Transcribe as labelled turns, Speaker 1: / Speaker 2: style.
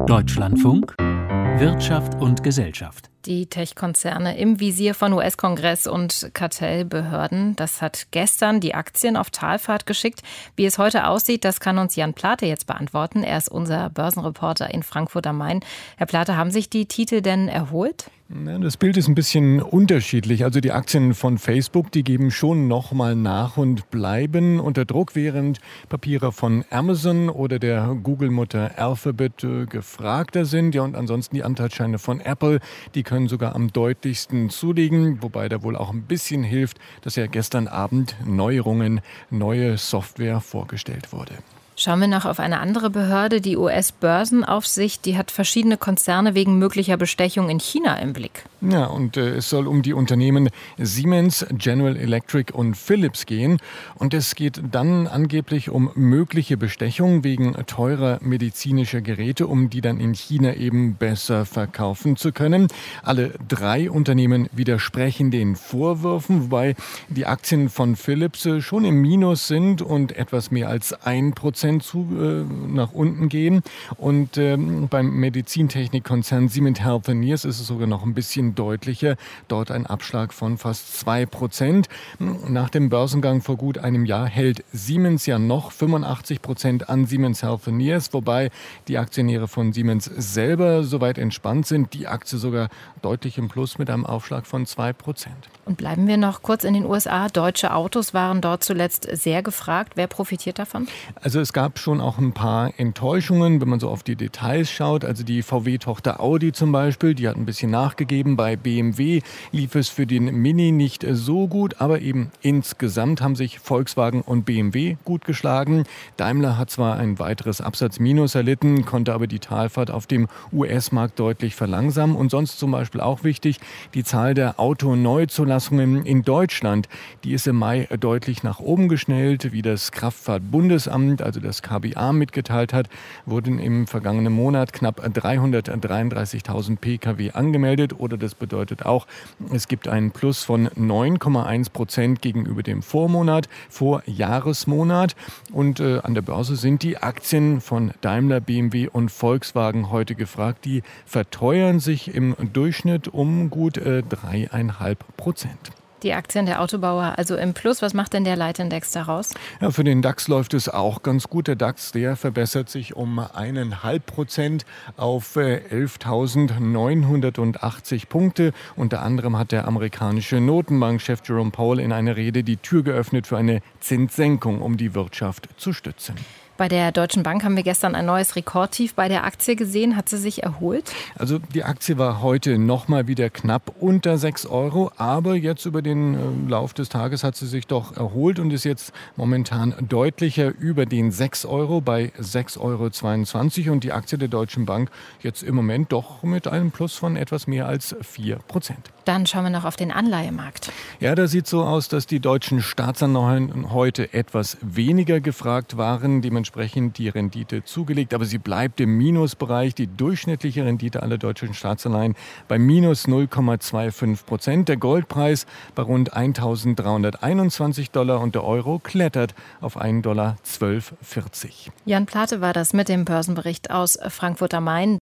Speaker 1: Deutschlandfunk Wirtschaft und Gesellschaft.
Speaker 2: Die Tech-Konzerne im Visier von US-Kongress und Kartellbehörden. Das hat gestern die Aktien auf Talfahrt geschickt. Wie es heute aussieht, das kann uns Jan Plate jetzt beantworten. Er ist unser Börsenreporter in Frankfurt am Main. Herr Plate, haben sich die Titel denn erholt?
Speaker 3: Ja, das Bild ist ein bisschen unterschiedlich. Also die Aktien von Facebook, die geben schon nochmal nach und bleiben unter Druck, während Papiere von Amazon oder der Google-Mutter Alphabet gefragter sind. Ja, und ansonsten die Anteilsscheine von Apple, die können sogar am deutlichsten zulegen, wobei da wohl auch ein bisschen hilft, dass ja gestern Abend Neuerungen, neue Software vorgestellt wurde.
Speaker 2: Schauen wir noch auf eine andere Behörde, die US-Börsenaufsicht. Die hat verschiedene Konzerne wegen möglicher Bestechung in China im Blick.
Speaker 3: Ja, und es soll um die Unternehmen Siemens, General Electric und Philips gehen. Und es geht dann angeblich um mögliche Bestechung wegen teurer medizinischer Geräte, um die dann in China eben besser verkaufen zu können. Alle drei Unternehmen widersprechen den Vorwürfen, wobei die Aktien von Philips schon im Minus sind und etwas mehr als 1% nach unten gehen. Und beim Medizintechnikkonzern Siemens Healthineers ist es sogar noch ein bisschen deutlicher. Dort ein Abschlag von fast 2%. Nach dem Börsengang vor gut einem Jahr hält Siemens ja noch 85% an Siemens Healthineers, wobei die Aktionäre von Siemens selber soweit entspannt sind. Die Aktie sogar deutlich im Plus mit einem Aufschlag von 2%.
Speaker 2: Und bleiben wir noch kurz in den USA. Deutsche Autos waren dort zuletzt sehr gefragt. Wer profitiert davon?
Speaker 3: Also es gab schon auch ein paar Enttäuschungen, wenn man so auf die Details schaut. Also die VW-Tochter Audi zum Beispiel, die hat ein bisschen nachgegeben. Bei BMW lief es für den Mini nicht so gut, aber eben insgesamt haben sich Volkswagen und BMW gut geschlagen. Daimler hat zwar ein weiteres Absatzminus erlitten, konnte aber die Talfahrt auf dem US-Markt deutlich verlangsamen. Und sonst zum Beispiel auch wichtig, die Zahl der Autoneuzulassungen in Deutschland, die ist im Mai deutlich nach oben geschnellt, wie das Kraftfahrtbundesamt, also das KBA, mitgeteilt hat, wurden im vergangenen Monat knapp 333.000 Pkw angemeldet. Oder das bedeutet auch, es gibt einen Plus von 9,1% gegenüber dem Vorjahresmonat. Und an der Börse sind die Aktien von Daimler, BMW und Volkswagen heute gefragt. Die verteuern sich im Durchschnitt um gut 3,5%.
Speaker 2: Die Aktien der Autobauer also im Plus. Was macht denn der Leitindex daraus?
Speaker 3: Ja, für den DAX läuft es auch ganz gut. Der DAX, der verbessert sich um 1,5% auf 11.980 Punkte. Unter anderem hat der amerikanische Notenbankchef Jerome Powell in einer Rede die Tür geöffnet für eine Zinssenkung, um die Wirtschaft zu stützen.
Speaker 2: Bei der Deutschen Bank haben wir gestern ein neues Rekordtief bei der Aktie gesehen. Hat sie sich erholt?
Speaker 3: Also die Aktie war heute nochmal wieder knapp unter 6 Euro. Aber jetzt über den Lauf des Tages hat sie sich doch erholt und ist jetzt momentan deutlicher über den 6 Euro bei 6,22 Euro. Und die Aktie der Deutschen Bank jetzt im Moment doch mit einem Plus von etwas mehr als 4%.
Speaker 2: Dann schauen wir noch auf den Anleihemarkt.
Speaker 3: Ja, da sieht so aus, dass die deutschen Staatsanleihen heute etwas weniger gefragt waren. Dementsprechend die Rendite zugelegt, aber sie bleibt im Minusbereich. Die durchschnittliche Rendite aller deutschen Staatsanleihen bei minus 0,25%. Der Goldpreis bei rund $1.321 und der Euro klettert auf $1,1240.
Speaker 2: Jan Plate war das mit dem Börsenbericht aus Frankfurt am Main.